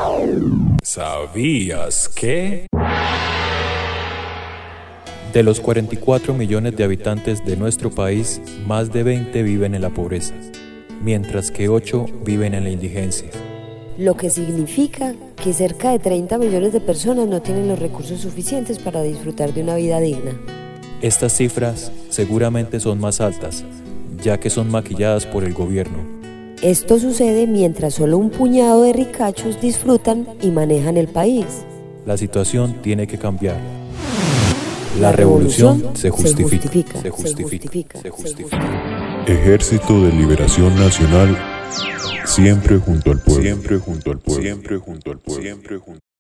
¿Sabías que? De los 44 millones de habitantes de nuestro país, más de 20 viven en la pobreza, mientras que 8 viven en la indigencia. Lo que significa que cerca de 30 millones de personas no tienen los recursos suficientes para disfrutar de una vida digna. Estas cifras seguramente son más altas, ya que son maquilladas por el gobierno. Esto sucede mientras solo un puñado de ricachos disfrutan y manejan el país. La situación tiene que cambiar. La revolución se justifica. Ejército de Liberación Nacional, siempre junto al pueblo.